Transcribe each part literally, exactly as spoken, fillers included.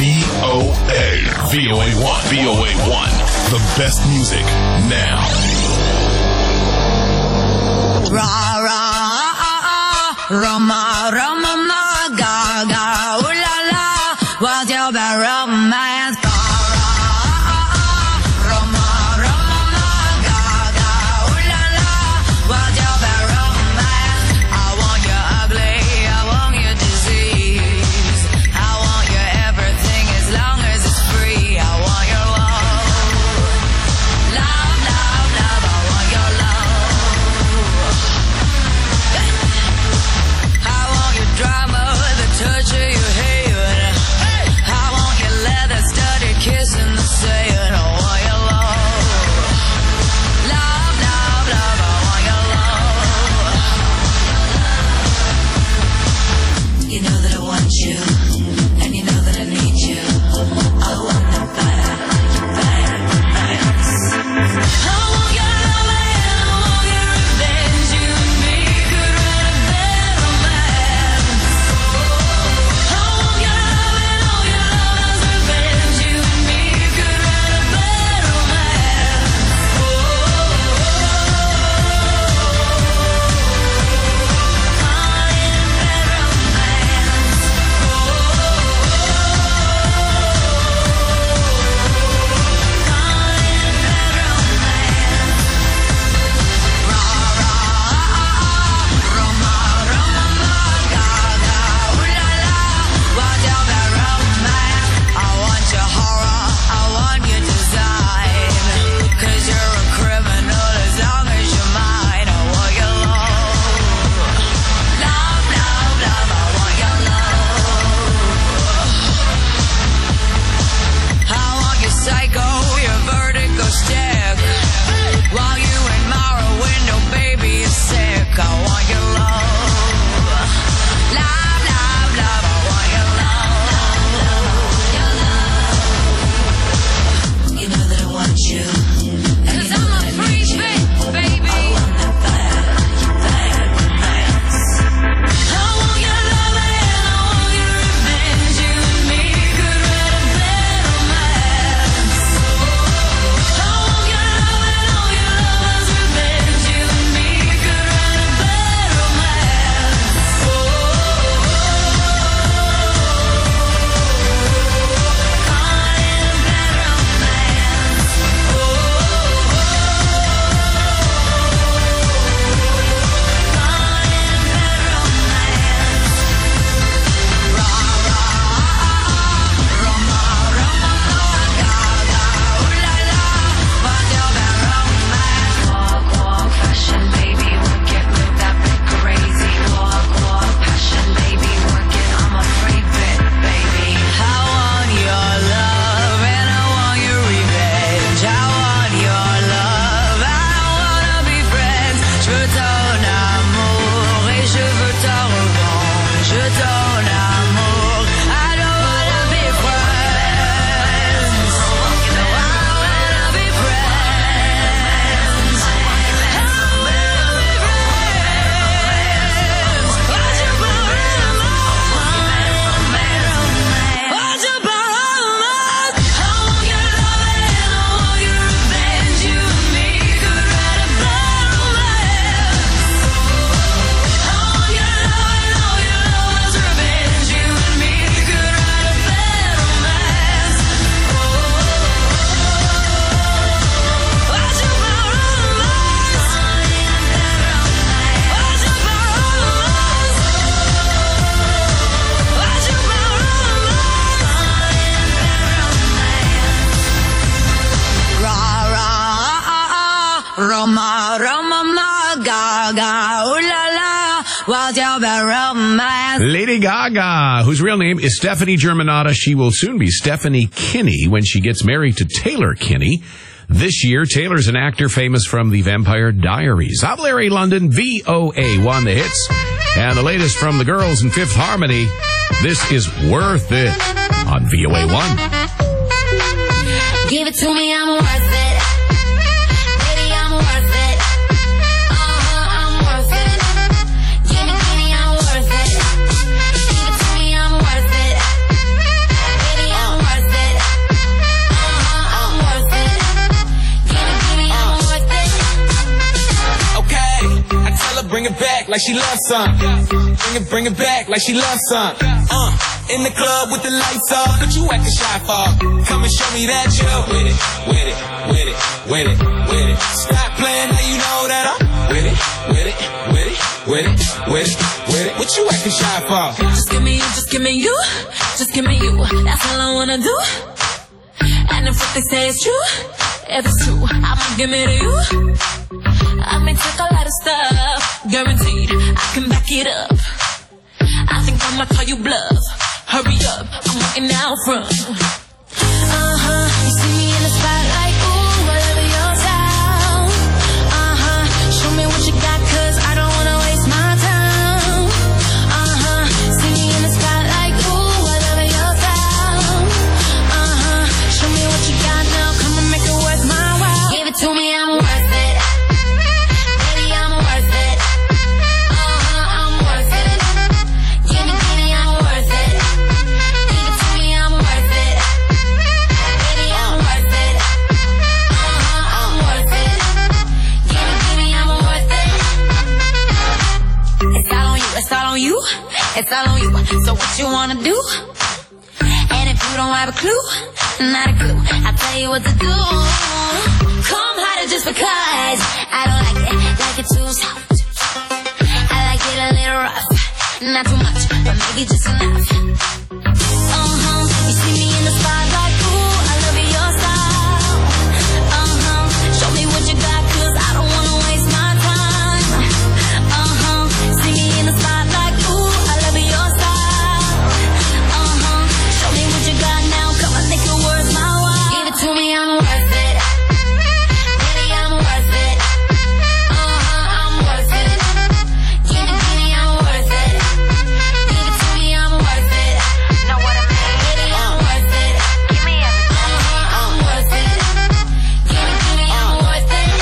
V O A. V O A one. V O A one. The best music now. Ra ra Roma Roma ma ga ga ooh la la. What's your bad romance? Ga ra Roma Roma ma ga ga ooh la la. What's your bad romance? I want you ugly, I want your disease, I want your everything as long as it's free. I want your love, love, love, love. I want your love. I want your drama, the touch of your hair. I want your leather-studded kiss in the sand. I want your love, love, love, love. I want your love. You know that I want you, and you know that I need you. I want the bad, bad romance. I want your love and I want your revenge. You and me could write a bad romance. I want your love and all your love's revenge. You and me could write a bad romance. Oh, calling it bad romance. Psycho, your vertigo stick. While you admire a window, baby, you're sick. I want your love, love, love, love. I want your love. You know that I want you, and you know that I need you. Baby. I want that bad, bad romance. I want your love and I want your revenge. You and me could write a bad romance. I want your love and all your love's revenge. You and me could write a bad romance. Oh, calling it bad romance. Oh, calling it bad romance. Ra ra Roma Roma ma ga ga ooh la la. What's your bad romance? Walk walk fashion, baby, work it, make that bit crazy. Walk walk passion, baby, work it. I'm a free bit, baby. I want your love and I want your revenge. I want your love, I wanna be friends. Je veux ton amour et je veux ta revanche. Je veux ton amour, I don't wanna be friends. No, I wanna be friends. I wanna be friends. What's your bad romance? What's your bad romance? I want your love and I want your revenge. You and me could write a bad romance. I want your love and all your love's revenge. You and me could write a bad romance. Oh, what's your bad romance? What's your bad romance? What's your bad romance? Ra ra Roma Roma ma ga ga ooh la la. What's your bad romance? Lady Gaga, whose real name is Stephanie Germanotta. She will soon be Stephanie Kinney when she gets married to Taylor Kinney. This year, Taylor's an actor famous from The Vampire Diaries. I'm Larry London, V O A one, the hits. And the latest from the girls in Fifth Harmony. This is Worth It on V O A one. Give it to me, I'm worth it. Baby, I'm worth it. Uh-huh, I'm worth it. Give me, give me, I'm worth it. Give it to me, I'm worth it. Baby, I'm like she loves some. Bring it, bring it back like she loves some. Uh, in the club with the lights off, but you acting shy for. Come and show me that you're with it, with it, with it, with it, with it. Stop playing, now you know that I'm with it, with it, with it, with it, with it, with it. What you acting shy for? Just give me you, just give me you, just give me you. That's all I wanna do. And if what they say is true, if it's true, I'ma give it to you. I may take a lot of stuff, guaranteed I can back it up. I think I'ma call you bluff. Hurry up, I'm walking out front. Uh-huh, you see me in the spotlight, ooh, I love your style. Uh-huh, show me what you got, cause I don't wanna waste my time. Uh-huh, see me in the spotlight, ooh, I love your style. Uh-huh, show me what you got now, come and make it worth my while. Give it to me, I'm worth it. Baby, I'm worth it. Uh-huh, I'm worth it. Give me, give me, I'm worth it. Give it to me, I'm worth it. Baby, I'm worth it. Uh-huh, I'm worth it. Give me, give me, I'm worth it. It's all on you, it's all on you, it's all on you. So what you wanna do? And if you don't have a clue, not a clue, I'll tell you what to do. Come harder just because I don't like it, like it too soft. I like it a little rough, not too much, but maybe just enough. Uh-huh, you see me in the spotlight, ooh, I love your style. Uh-huh, show me what you got, cause I don't wanna waste my time. Uh-huh, see me in the spotlight, ooh, I love your style. Uh-huh, show me what you got now, come on, make it worth my while. Give it to me, I'm worth it. Baby, I'm worth it. Uh-huh, I'm worth it. Give it to me, I'm worth it. Give it to me, I'm worth it. Know what I mean? Baby, I'm worth it. Give me everything. Uh-huh, I'm worth it. Give it to me, I'm worth it.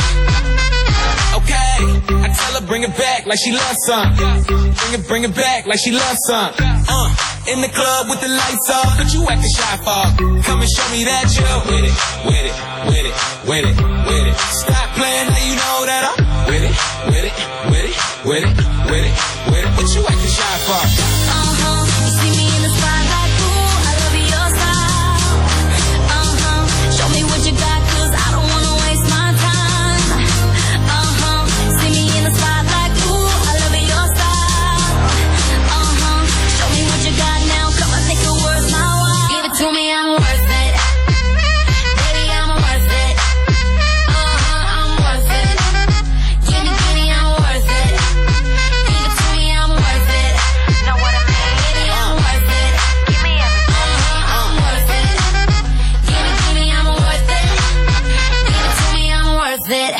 Okay, I tell her bring it back like she loves some. Bring it, bring it back like she loves some. Uh, in the club with the lights off, but you acting shy for. Come and show me that you're with it, with it, with it, with it, with it. Stop playing, now you know that I'm with it, with it, with it, with it, with it, with it. What you acting shy for? Uh-huh, you see me in the spotlight, ooh, I love your style. Uh-huh, show me what you got, cause I don't wanna waste my time. Uh-huh, see me in the spotlight, ooh, I love your style. Uh-huh, show me what you got now, come on, make it worth my while. Give it to me, I'm worth it. Baby, I'm worth it. Uh-huh, I'm worth it. Give me, give me, I'm worth it. Give it to me, I'm worth it. Know what I mean? Baby, I'm worth it. Give me everything. Uh-huh, I'm worth it. Give me, give me, I'm worth it. Give it to me, I'm worth it.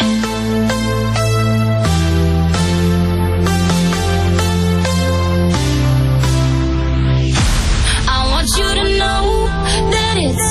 I want you to know that it's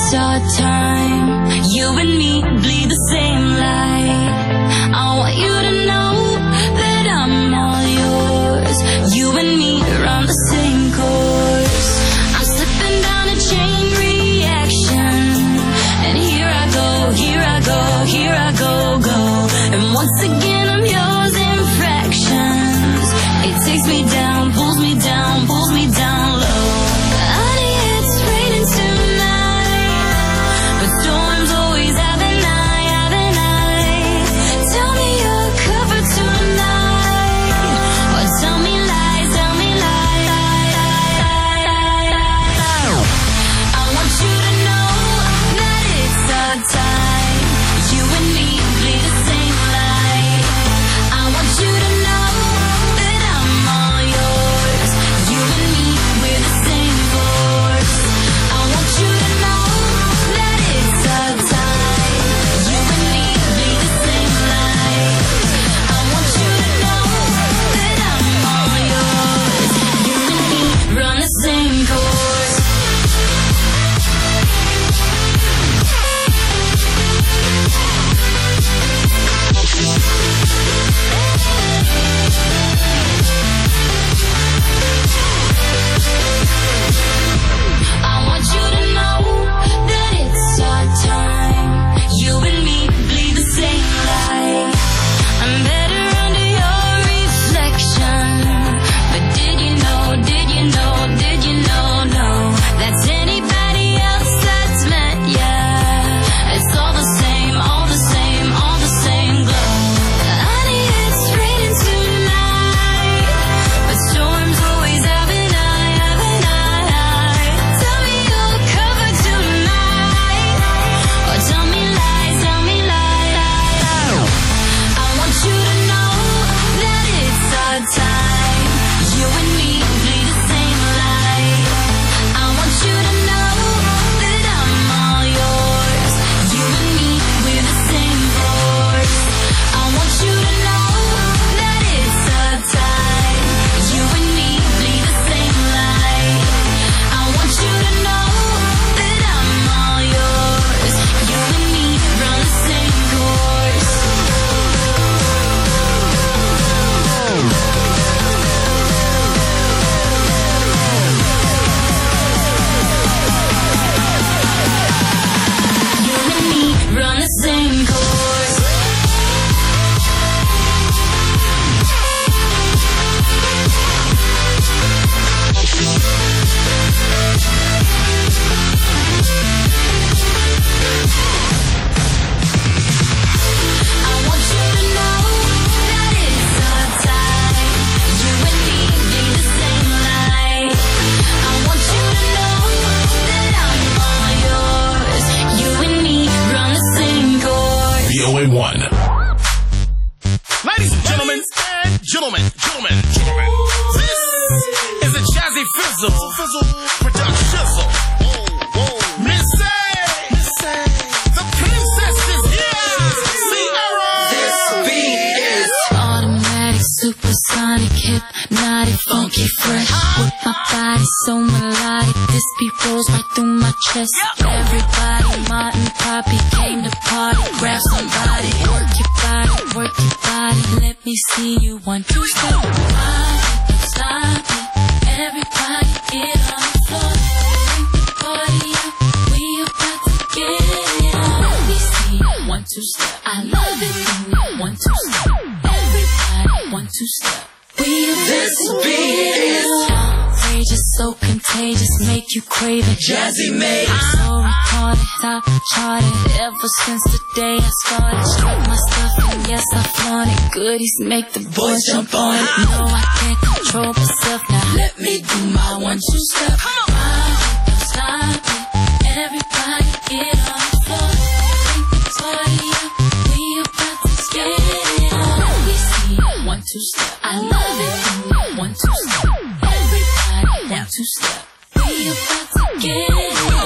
funky fresh. With my body so melodic, this beat rolls right through my chest. Everybody, Martin, Poppy came to party. Grab somebody, work your body, work your body. Let me see you one, two, step. Body, stop it. Everybody get on the floor. Bring the party up. We about to get it on. Let me see you one, two, step. I love it when you one, two, step. Everybody, one, two, step. We This beat is outrageous, so contagious, make you crave it. Jazzy made. So retarded, top charted. Ever since the day I started, strip my stuff and yes I flaunt it. Goodies make the boys jump on it. No, I can't control myself now. Let me do my one two step. Body, stop it. Everybody get on the floor. Bring the party up. We about to get it on. Let me see you one two step. I love it when you one two step. Everybody one two step. We about to get it on.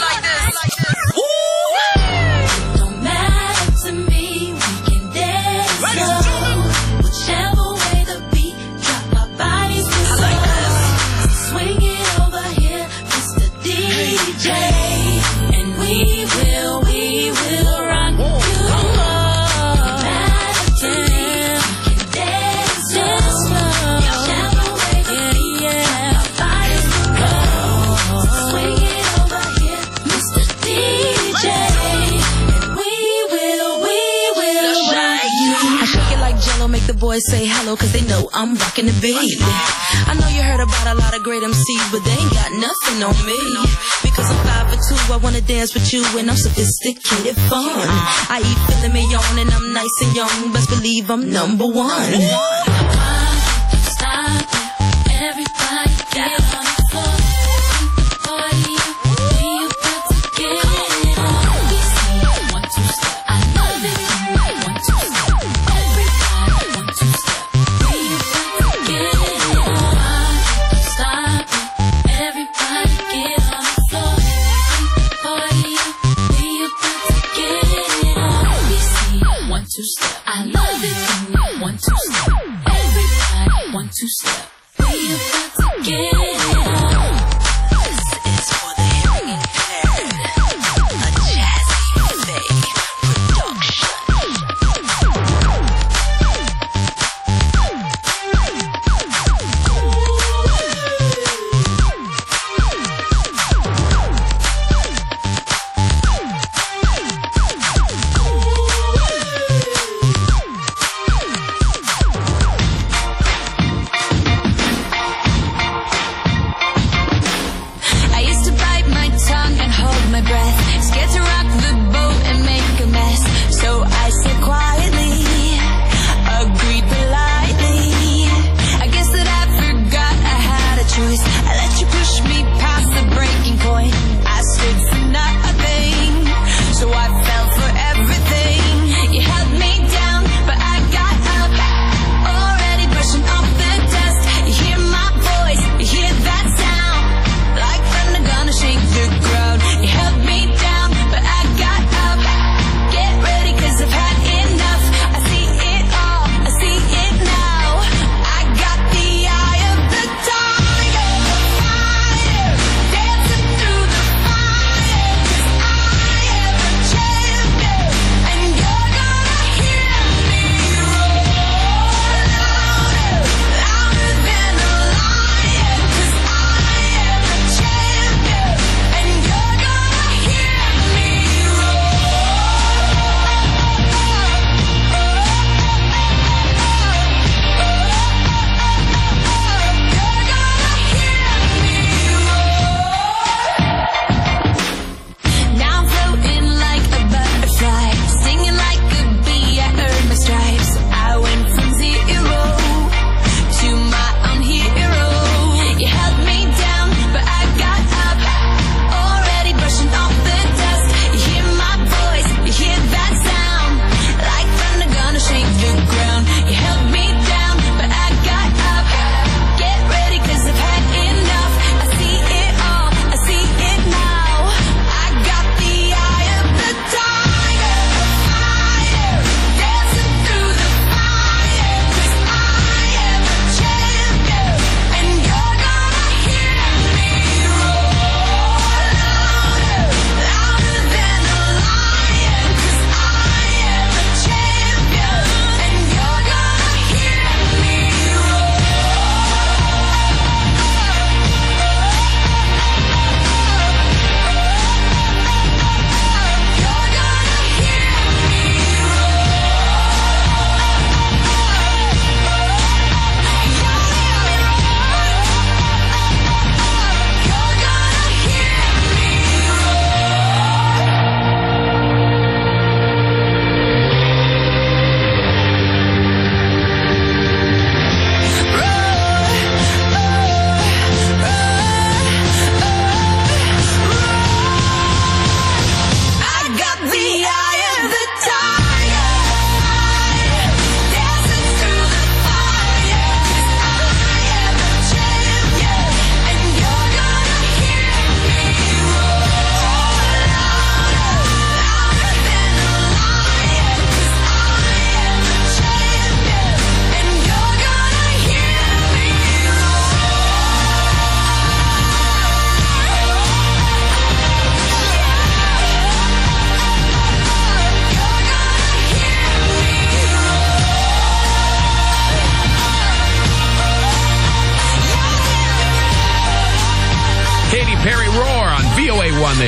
Don't matter to me, we can dance slow. Whichever way the beat drop, our bodies will slow. Swing it over here, Mister D J, and we will, we will rock you. Don't matter to me, we can dance slow. Whichever way the beat drop, our bodies will go. Swing it over here, Mister D J, and we will, we will rock you. I shake it like Jello, make the boys say hello, cause they know I'm rocking the beat. I know you heard about a lot of great M Cs, but they ain't got nothing on me. Because I'm five for two, I wanna dance with you, and I'm sophisticated fun. I eat filet mignon, and I'm nice and young, best believe I'm number one. Stop it. Everybody get on the floor. Party up. We about to get it on. We see one, two, step. I love it. One, two, step. Everybody, one, two, step. We about to get it on. Stop it. Everybody get on the floor. Party up. We about to get it on. We see one, two, step. I love it. One, two, step. Everybody, one, two, step. We about to get it on. This is for the hearing impaired. A Jazzy Faye production.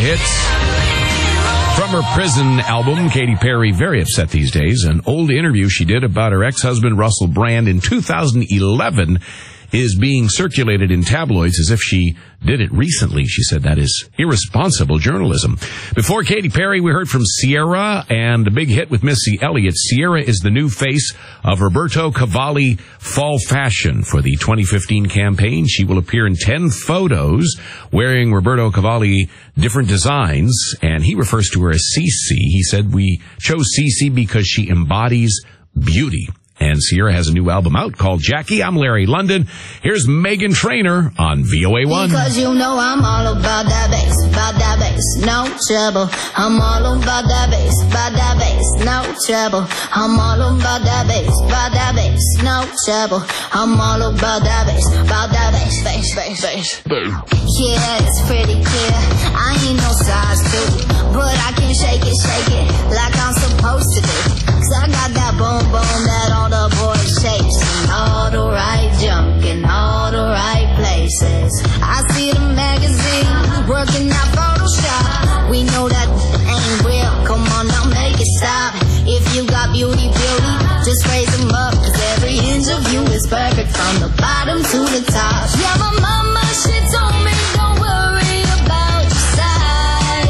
hits. From her Prison album, Katy Perry, very upset these days. An old interview she did about her ex-husband, Russell Brand, in two thousand eleven is being circulated in tabloids as if she did it recently. She said that is irresponsible journalism. Before Katy Perry, we heard from Ciara and a big hit with Missy Elliott. Ciara is the new face of Roberto Cavalli Fall Fashion for the twenty fifteen campaign. She will appear in ten photos wearing Roberto Cavalli different designs, and he refers to her as Cece. He said, "We chose Cece because she embodies beauty." And Ciara has a new album out called Jackie. I'm Larry London. Here's Meghan Trainor on V O A one. Because you know I'm all about that bass, about that bass, no trouble. I'm all about that bass, about that bass, no trouble. I'm all about that bass, about that bass, no trouble. I'm all about that bass, about that bass, bass, bass, bass. Yeah, it's pretty clear. I ain't no size two, but I can shake it, shake it like I'm supposed to do. Cause I got that boom boom that all the boys chase, and all the right junk in all the right places. I see the magazine working out Photoshop. We know that ain't real. Come on now, make it stop. If you got beauty, beauty, just raise them up. Cause every inch of you is perfect from the bottom to the top. Yeah, my mama, she told me don't worry about your size.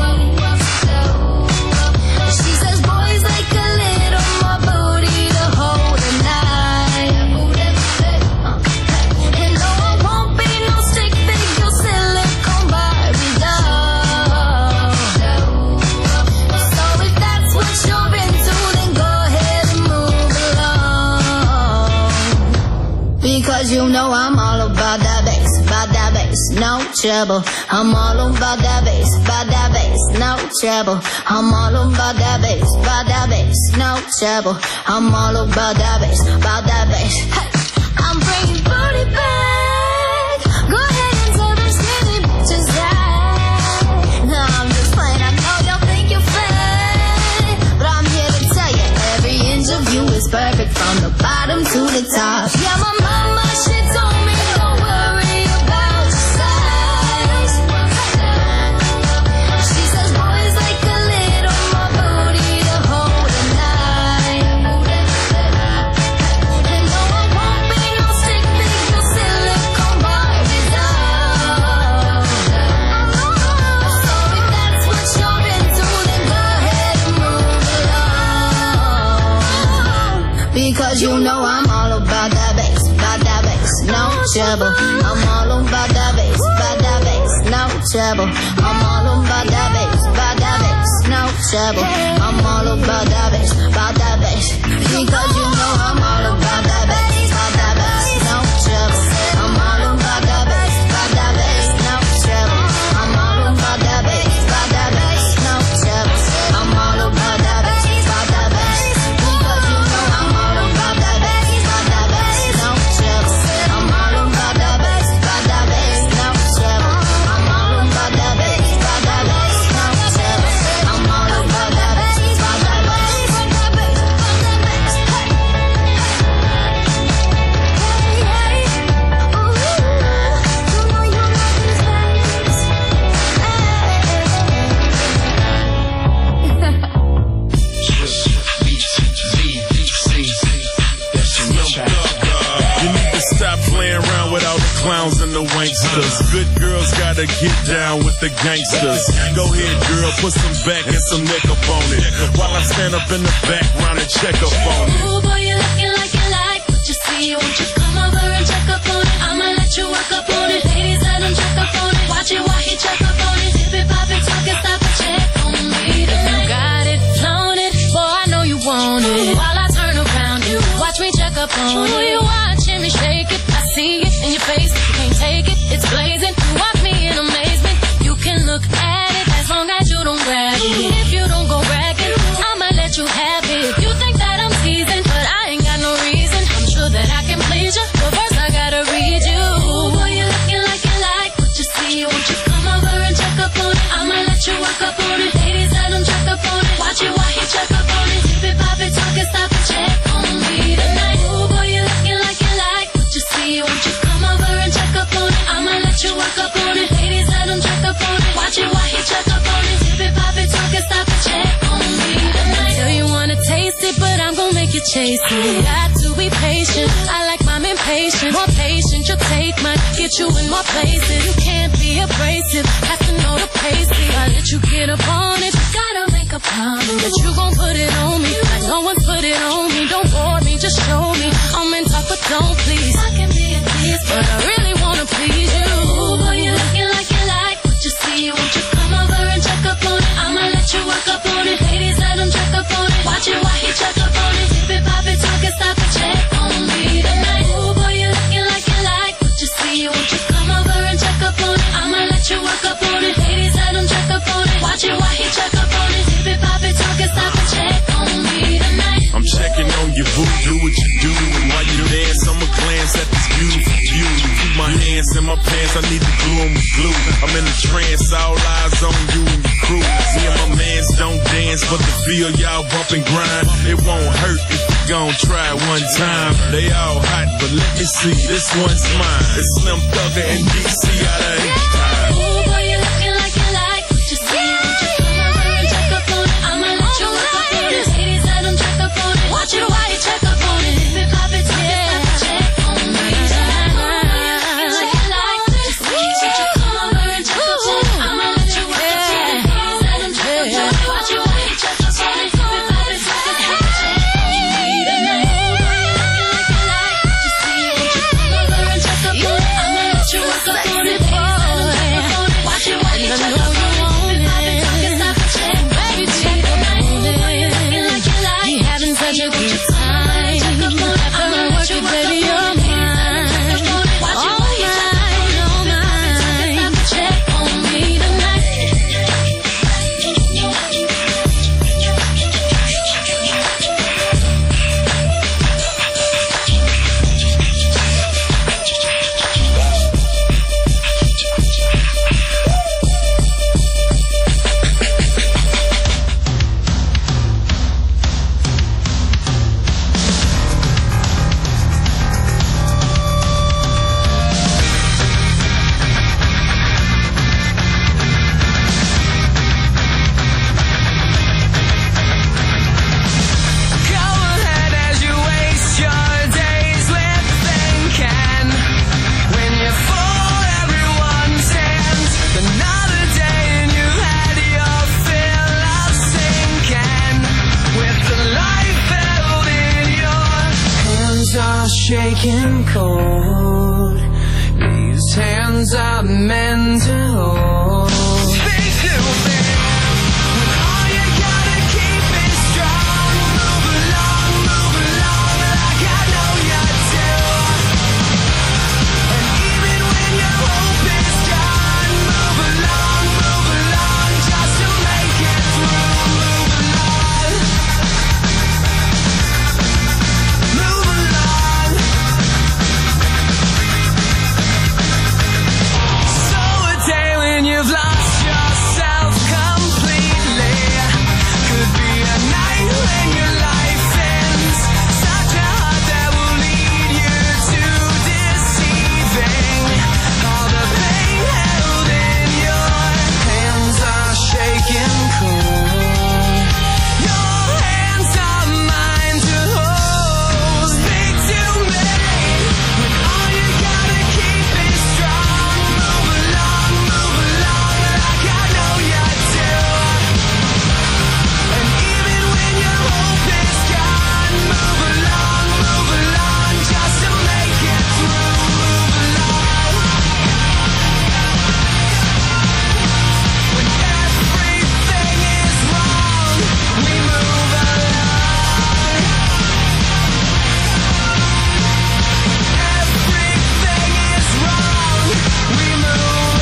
She says boys like a little more booty to hold a night. And no, it won't be no stick figure silicone Barbie doll. So if that's what you're into, then go ahead and move along. Because you know I'm all about that bass, about that bass, no trouble. I'm all about that bass, about that bass, no trouble. I'm all about that bass, about that bass, no trouble. I'm all about that bass, about that bass. Hey, I'm bringing booty back. Go ahead and tell them skinny bitches that. No, I'm just playing. I know y'all think you're fake, but I'm here to tell you every inch of you is perfect from the bottom to the top. Yeah, my mama, she told me don't worry about your size. She says boys like a little more booty to hold a night. And no, it won't be no stick figure silicone Barbie doll. So if that's what you're into, then go ahead and move along. Because you know I'm all about that bass, about that bass, no trouble. I'm all about that bass, about that bass, no trouble. I'm all about that bass, about that bass, no trouble. I'm all about that bass, about that bass. Because you know I'm all about that bass, about that bass, no trouble. I'm all about that bass, about that bass, no trouble. I'm all about that bass, about that bass, no trouble. I'm all about that bass, about that bass. Because you know I'm all about that bass, about that bass, no trouble. I'm all about that bass, about that bass, no trouble. I'm all about that bass, about that bass, no trouble. I'm all about that bass, about that bass, about that bass, about that bass. Hey, hey, ooh, you know you love these days. You need to stop playing around with all the clowns and the wanksters. Good girls gotta get down with the gangsters. Go ahead, girl, put some back and some neck up on it, while I stand up in the background and check up on it. Ooh, boy, you looking like you like what you see. Won't you come over and check up on it? I'ma let you work up on it. Ladies, let him check up on it. Watch it while he check up on it. Dip it, pop it, talk it, stop and check on me tonight. You got it, flown it, boy, I know you want it. While I turn around, you watch me check up on it. Ooh, you watching me shake it, I see it in your face. You can't take it, it's blazing. You watch me in amazement. You can look at it as long as you don't grab it. If you don't go bragging, I'ma let you have it. You think that I'm teasing, but I ain't got no reason. I'm sure that I can please you, but first I gotta read you. Ooh, boy, you looking like you like what you see. Won't you come over and check up on it? I'ma let you work up on it. Ladies, let him check up on it. Watch it while he check up on it. Dip it, pop it, talk it, stop and check on me tonight. Ooh, boy, you looking like you like what you see. Won't you come over and check up on it? I'ma let you work chasing. Got to be patient. I like mine impatient. More patient, you'll take mine. Get you in more places. You can't be abrasive. Have to know the pace. I let you get up on it. Gotta make a promise that you gon' put it on me. Like no one put it on me. Don't bore me, just show me. I'm in talk, but don't please. I can be a tease, but I really wanna please you. Ooh, boy, you looking like you like what you see. Won't you come over and check up on it? I'ma let you work up on it. Ladies, let him check up on it. Watch it while he check up on it. Dip it, pop it, talk it, stop it, check on me tonight. Ooh, boy, you looking like you like what you see. Won't you come over and check up on it? I'ma let you work up on it. Ladies, let him check up on it. Watch it while he check up on it. Dip it, pop it, talk it, stop it, check on me tonight. I'm checking on your boo, do what you do. And while you dance, I'ma glance at this beautiful view. Keep my hands in my pants, I need to glue 'em with glue. I'm in a trance, all eyes on you and your crew. Me and my mans don't dance, but the feel y'all bump and grind. It won't hurt if you gon' try it one time. They all hot, but let me see, this one's mine. It's Slim Thugger and D C out of eight time. Ooh, boy, you looking like you like what you see. Won't you come over and check up on it? I'ma let you work up on it. Ladies, let him check up on it. Watch it while you check up on it. Dip it, pop it, talk it, stop it, check on me tonight. Ooh, boy, you looking like you like what you see. Won't you come over and check up on it? I'ma let you work up on it. Ladies, let him check up on it. Watch it while you check up on it. Dip it, pop it, talk it, stop it, check on me tonight. Ooh, boy, you looking like you like what you see. Won't you come over and check up on it? I'ma let you work up on it. Ladies, let him check up on it. Watch it while you check up on it. Dip it, pop it, talk it, stop it, check on me tonight. Ooh, boy, you looking like you like you having such a good time. I'ma work it, baby, you're mine. All mine, all mine. Check on me tonight. Shaking cold, these hands are meant to hold. Speak to me, when all you gotta keep is strong. Move along, move along, like I know you do. And even when your hope is gone, move along, move along, just to make it through. Move along, move along. So a day when you've lost yourself completely could be a night when your life ends. Such a heart that will lead you to deceiving. All the pain held in your hands are shaking cold. Your hands are mine to hold. Speak to me when all you gotta keep is strong. Move along, move along, like I know you do. And even when your hope is gone, move along, move along, just to make it through. Move along. When everything is wrong, we move along. Everything is wrong, we move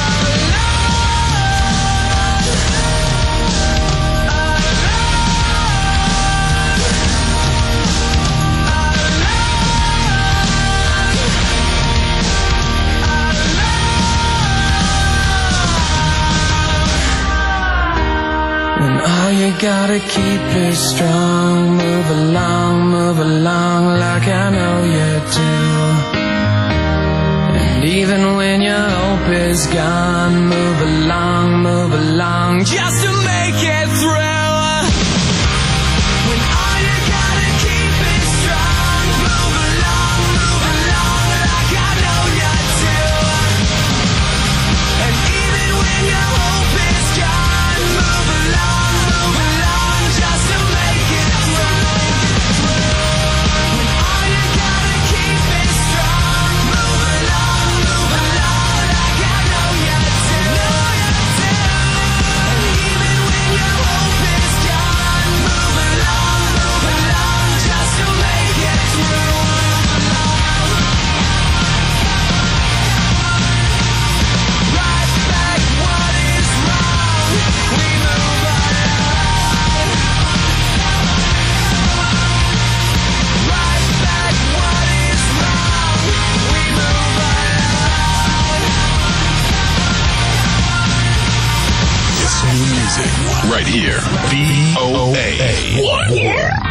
When all you gotta keep is strong, move along, move along, like I know you do. And even when your hope is gone, move along, move along, just to make it through. When all you gotta keep is strong. Right here. V O A one.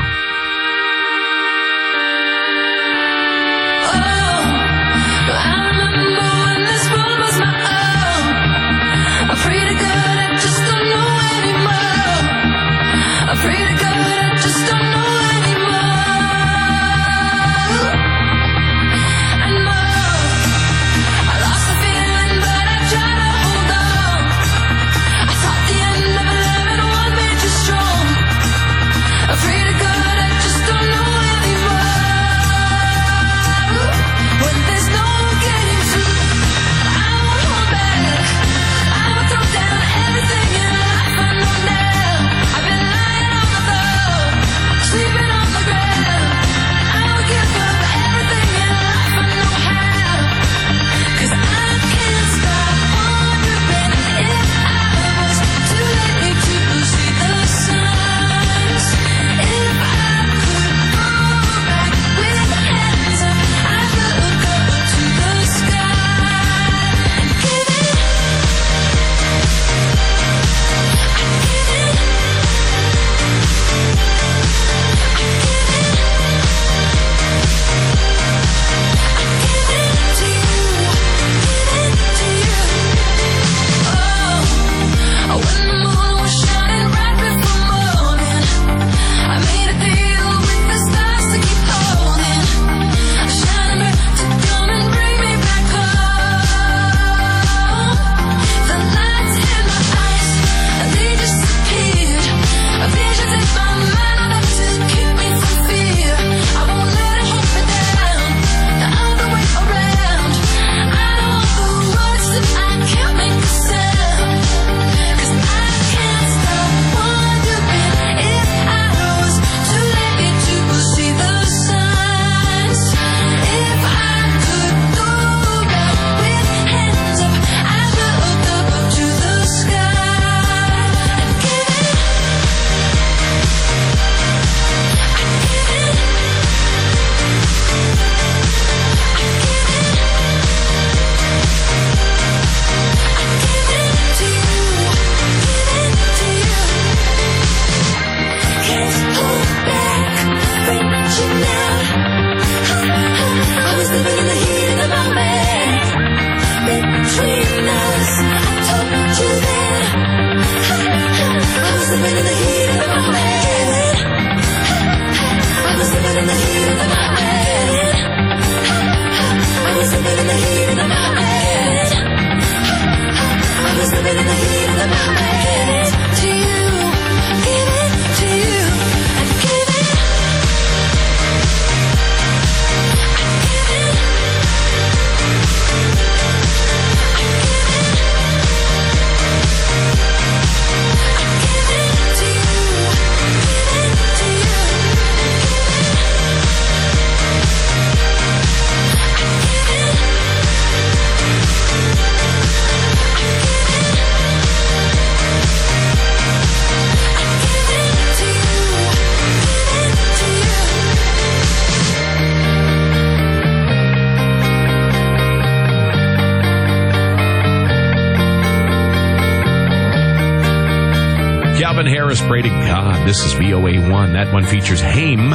Calvin Harris, Pray to God. This is V O A one. That one features Haim.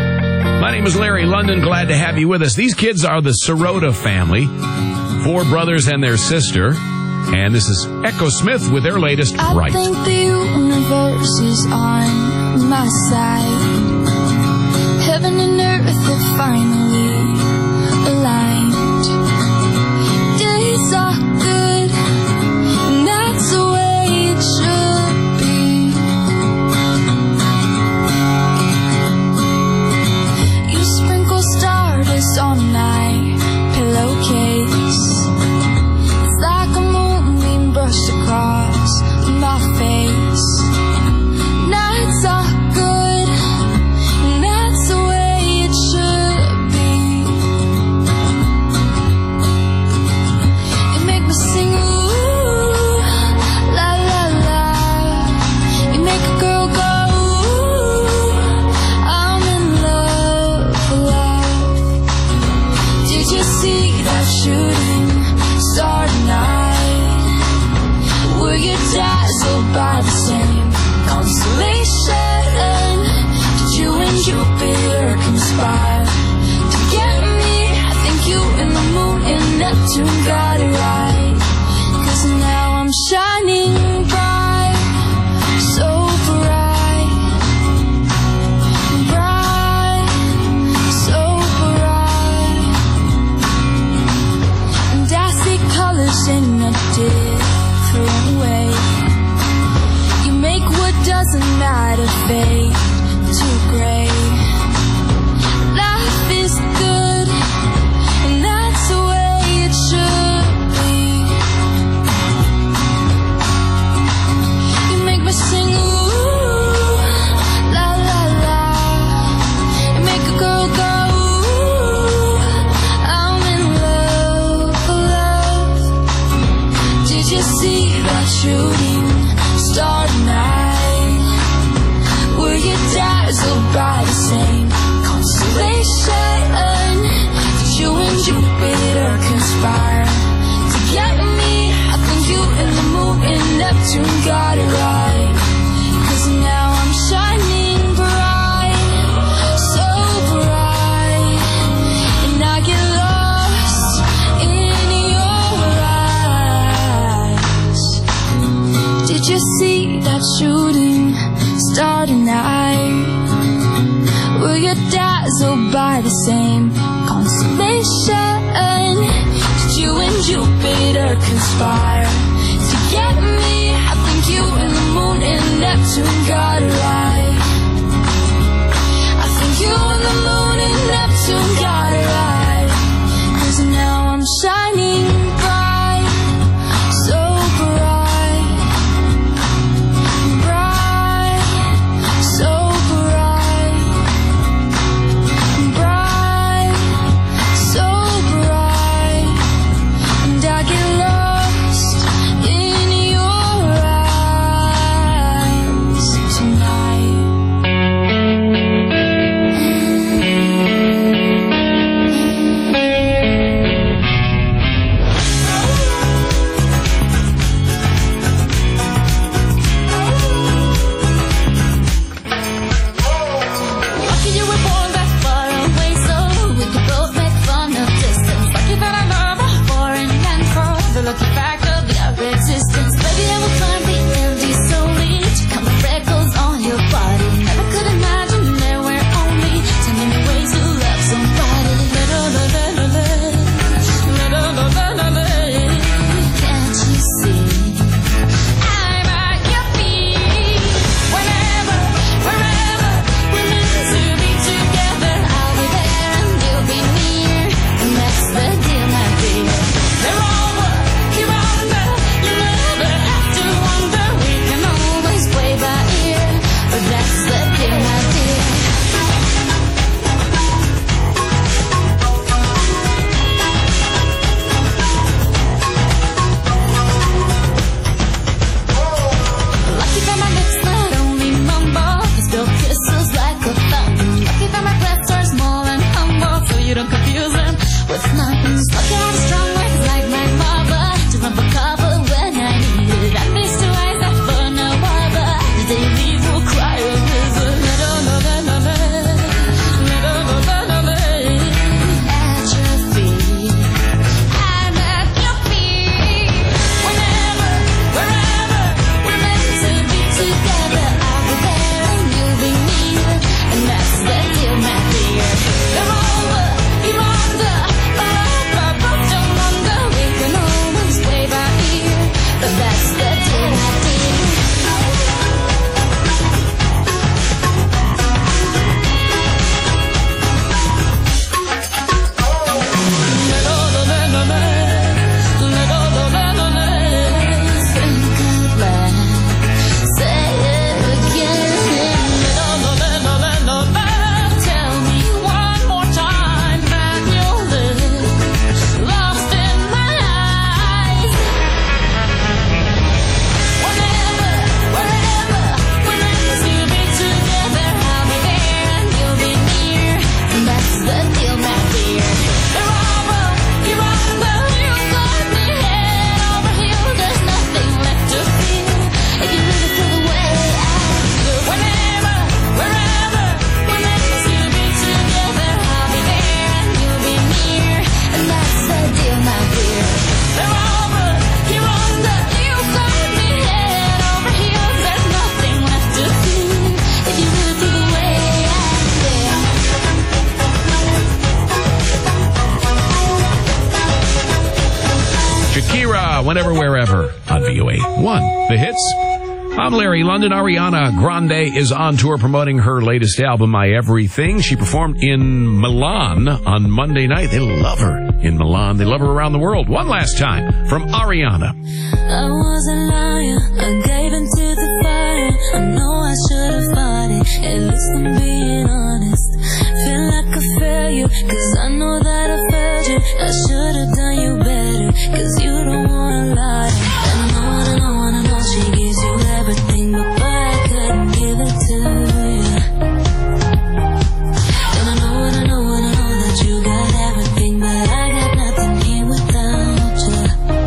My name is Larry London. Glad to have you with us. These kids are the Sirota family. Four brothers and their sister. And this is Echo Smith with their latest, Right. I think the universe is on my side. Heaven and earth have finally aligned. Days are good, and that's the way it should be. You sprinkle stardust on my pillowcase. It's like a moonbeam brushed across my face. Nights are good, and that's the way it should be. Neptune got it right. 'Cause now I'm shining bright, so bright, bright, so bright. And I see colors in a different way. You make what doesn't matter fade to gray. Life is good, and that's the way it should be. You make me sing ooh, la la la. You make a girl go ooh, I'm in love, love. Did you see that shooting star tonight? Were you dazzled by the same constellation? Did you and Jupiter conspire to get me? I think you and the moon and Neptune got it right. 'Cause now I'm shining bright, so bright. And I get lost in your eyes. Did you see that shooting star tonight? Were you dazzled by the same constellation? Did you and Jupiter conspire to get me? I think you and the moon and Neptune got it right. I think you and the moon and Neptune got it right. 'Cause now I'm shining bright, so bright, bright, so bright, bright, so bright. And I get lost in your eyes. So whenever, wherever on V O A one. The hits. I'm Larry London. Ariana Grande is on tour promoting her latest album, My Everything. She performed in Milan on Monday night. They love her in Milan. They love her around the world. One last time from Ariana. I was a liar, I gave into the fire. I know I should have fought it, at least I'm being honest. Feel like a failure, cause I know that I failed you. I should have done you better, cause you don't wanna lie. I know, I know, I know she gives you everything, but boy, I couldn't give it to you. And I know, and I know, and I know that you got everything, but I got nothing here without you.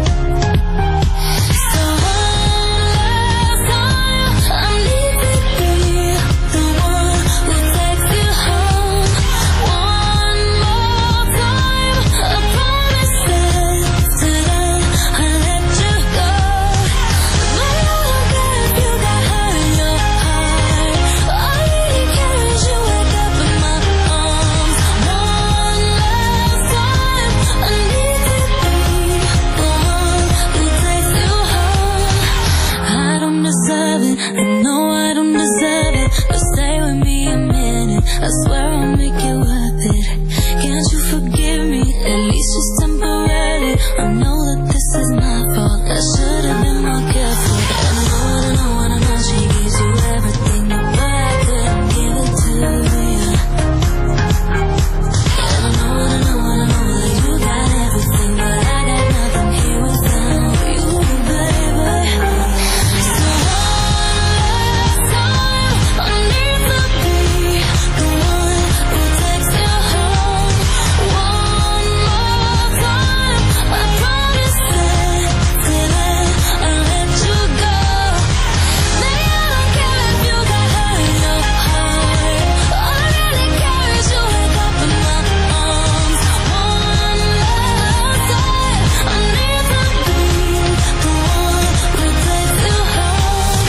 So one last time, I need to be the one who takes you home. One more time, I promise that today I'll let you go. But I don't care if you got hurt in your heart. All I really care is you wake up in my arms. One last time, I need to be the one who takes you home. I don't deserve it, I know I don't deserve it, but stay with me a minute, I swear I'll make it worth it. Can't you forgive me, at least just temporarily? I know that this is my fault, I should have been more careful. And I know, and I know, and I know she gives you everything, but I couldn't give it to you. And I know, and I know, and I know that you got everything, but I got nothing here without you, baby. So one last time, I need to be the one who takes you home. One more time, I promise that today I'll let you go. Maybe I don't care if you got hurt in your heart. All I really care is you wake up in my arms. One last time, I need to be the one who takes you home.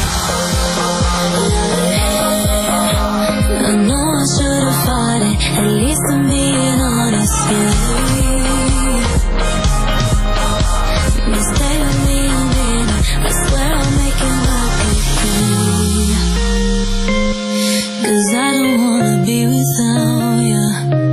I know I should have fought it, at least I'm being honest, yeah. But stay with me a minute, I swear I'll make it work with you. Cause I don't wanna be without you.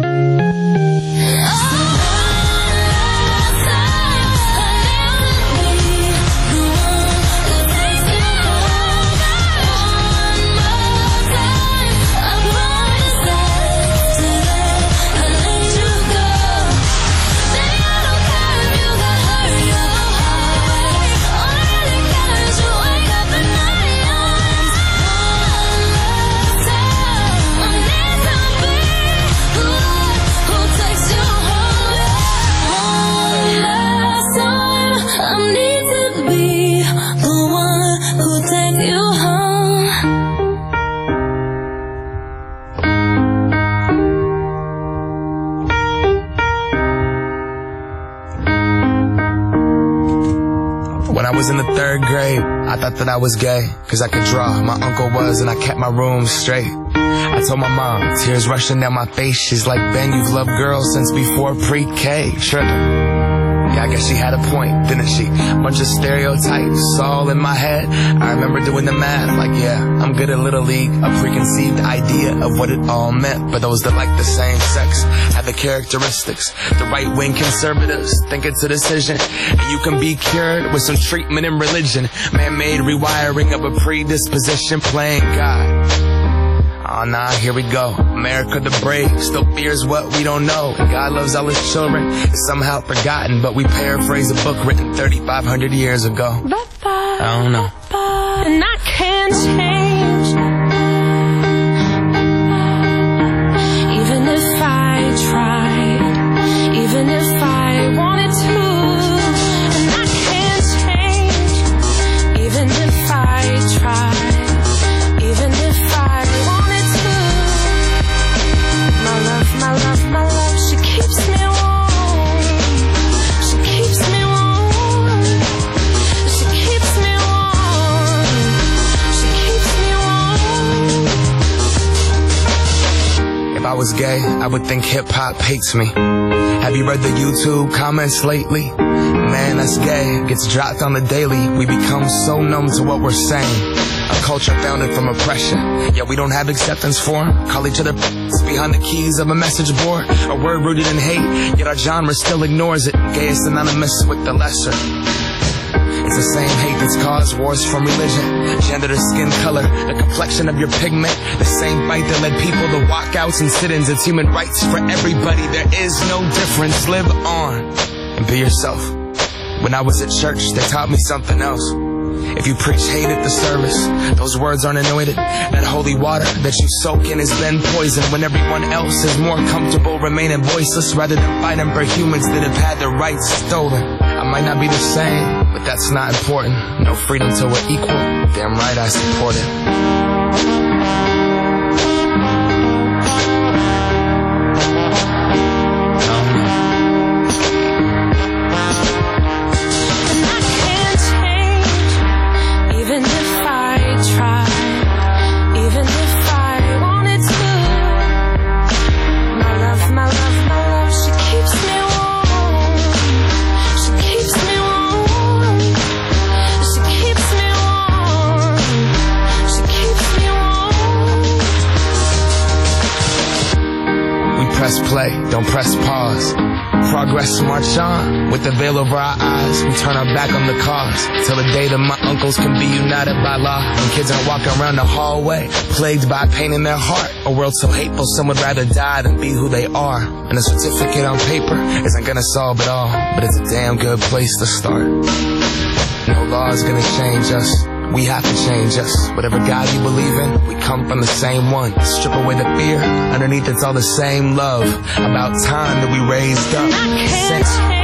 So one last time, I need to be the one who takes you home. One more time, I promise that today I'll let you go. Baby, I don't care if you got hurt in your heart. All I really care is you wake up in my arms. One last time, I need to be the one who takes you home. One last time, I need to be the one who takes you home. When I was in the third grade, I thought that I was gay, cause I could draw. My uncle was, and I kept my room straight. I told my mom, tears rushing down my face. She's like, Ben, you've loved girls since before pre-K. Trippin'. Yeah, I guess she had a point, didn't she? Bunch of stereotypes all in my head. I remember doing the math, like, yeah, I'm good at Little League. A preconceived idea of what it all meant. But those that like the same sex have the characteristics. The right-wing conservatives think it's a decision, and you can be cured with some treatment in religion. Man-made rewiring of a predisposition, playing God. Oh nah, here we go. America the brave still fears what we don't know. And God loves all his children. It's somehow forgotten, but we paraphrase a book written thirty-five hundred years ago. I don't know. And I can't change, even if I tried, even if I wanted to. And I can't change, even if I tried, even if I wanted to. My love, my love, my love, she keeps me warm. She keeps me warm. She keeps me warm. She keeps was gay, I would think hip-hop hates me. Have you read the YouTube comments lately? Man, that's gay. Gets dropped on the daily. We become so numb to what we're saying. A culture founded from oppression. Yeah, we don't have acceptance for 'em. Call each other behind the keys of a message board. A word rooted in hate, yet our genre still ignores it. Gay is synonymous with the lesser. It's the same hate that's caused wars from religion, gender to skin color, the complexion of your pigment. The same fight that led people to walkouts and sit-ins. It's human rights for everybody. There is no difference. Live on and be yourself. When I was at church, they taught me something else. If you preach hate at the service, those words aren't anointed. That holy water that you soak in has been poisoned when everyone else is more comfortable remaining voiceless rather than fighting for humans that have had their rights stolen. I might not be the same, but that's not important. No freedom till we're equal. Damn right I support it. Press play, don't press pause. Progress march on, with the veil over our eyes. We turn our back on the cause, till the day that my uncles can be united by law. And kids aren't walking around the hallway, plagued by pain in their heart. A world so hateful, some would rather die than be who they are. And a certificate on paper isn't gonna solve it all, but it's a damn good place to start. No law is gonna change us. We have to change us. Whatever God you believe in, we come from the same one. Strip away the fear, underneath it's all the same love. About time that we raised up. Sing.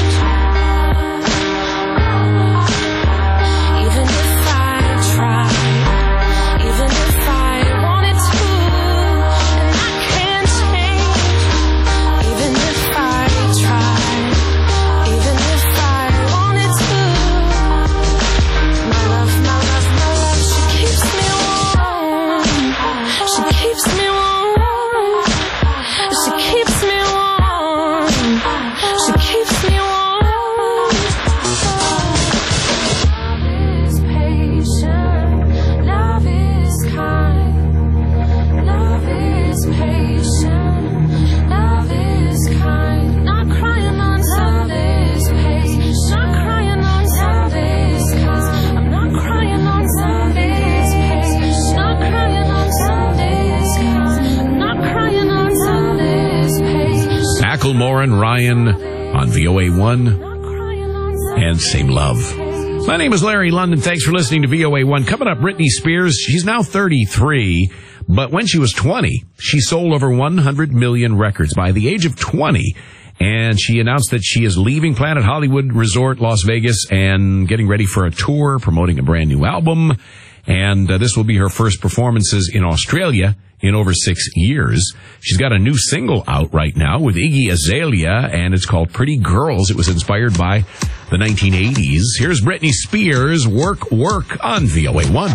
Macklemore and Ryan on V O A one and Same Love. My name is Larry London. Thanks for listening to V O A one. Coming up, Britney Spears. She's now thirty-three, but when she was twenty, she sold over one hundred million records by the age of twenty. And she announced that she is leaving Planet Hollywood Resort, Las Vegas, and getting ready for a tour, promoting a brand new album. And uh, this will be her first performances in Australia in over six years. She's got a new single out right now with Iggy Azalea, and it's called Pretty Girls. It was inspired by the nineteen eighties. Here's Britney Spears, Work, Work on V O A one.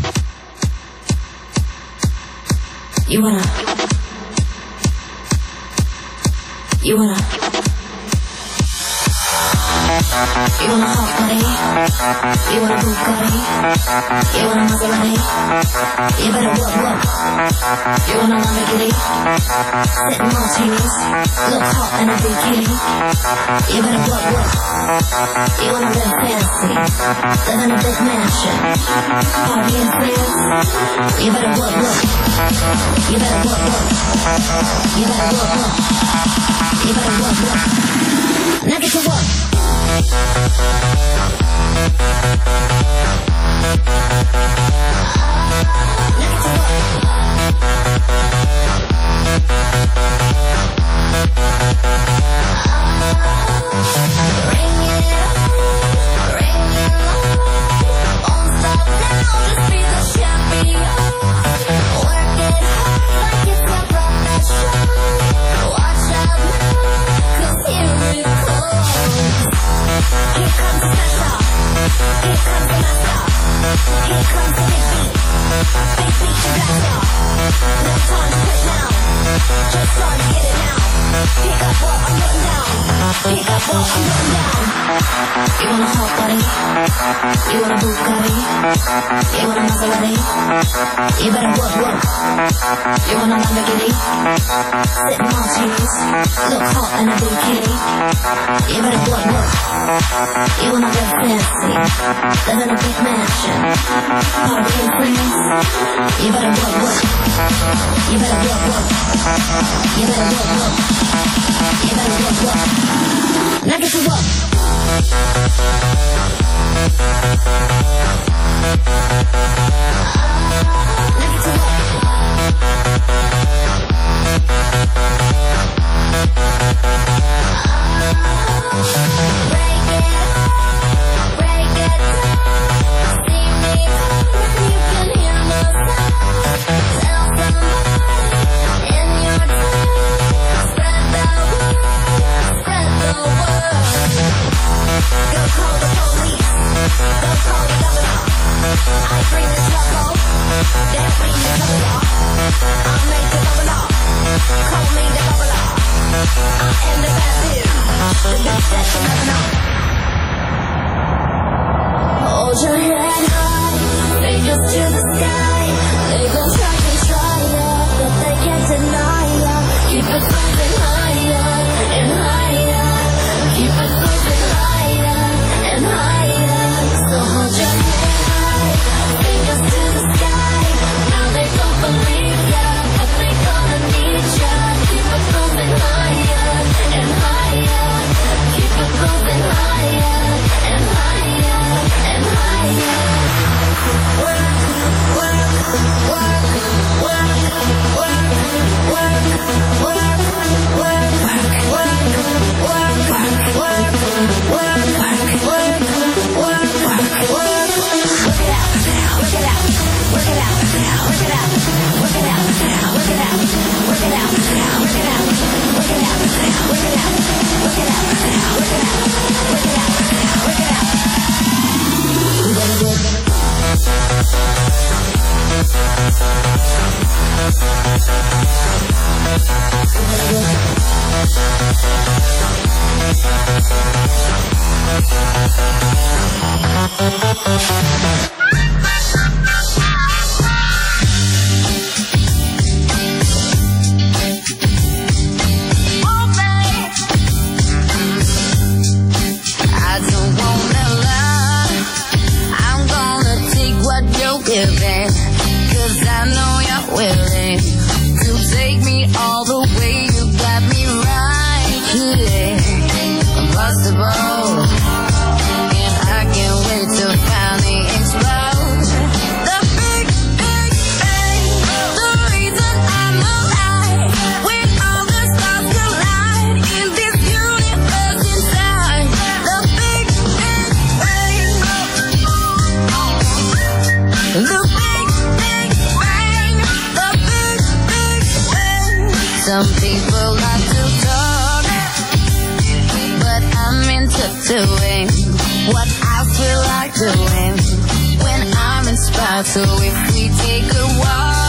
You wanna... You wanna... You want a hot body? You want a Bugatti? You want a Maserati? You better work, work. You want a Lamborghini? Sitting martinis, look hot in a bikini. You better work, work. You want to live fancy, live in a big mansion, party in France. You better work, work. You better work, work. You better work, work. You better work, work. Now get to work. Here comes the big beat. Big beat. what I'm putting down. Pick up what I'm putting down. You want a hot body? You want a Bugatti? You want a Maserati? You better work, work. You want a Lamborghini? Sip martinis, look hot in a bikini. You better work, work. You wanna live fancy, live in a big mansion, party with friends. You better work, work. You better work, work. You better work, work. You better work, work. Now get to work. Now get to work. Break it up, break it down. See me coming, you can hear my sound. Tell somebody in your town. Spread the word, spread the word. Go call the police, go call the governor. I bring the trouble, they'll bring the trouble. I'll make the bubble. Call me the bubble. I am the bad dude, the bitch that you never know. Hold your head high, fingers to the sky. They gon' try to try ya, but they can't deny ya. Keep it moving higher and higher. Keep it moving higher and higher. So hold your head high, fingers to the sky. Now they don't believe ya, but they gonna need ya. Keep it moving higher and higher. Keep it moving higher and higher and higher. Work, work, work, work, work, work, work, work, work, work, work, work, work, work, work, work. Work it out, work it out, work it out, work it out, work it out, work it out, work it out, work it out, work it out, work it out, work it out, work it out, work it out, work it out. You better work it. I don't wanna lie. I'm gonna take what you're giving, 'cause I know you're willing to take me all the way. You got me right here, impossible, and I can't wait to finally explode. The big, big bang, the reason I'm alive. When all the stars collide in this universe inside. The big, big bang, the big, big bang, the big, big bang. Some people like to talk, but I'm into doing what I feel like doing when I'm inspired. So if we take a walk.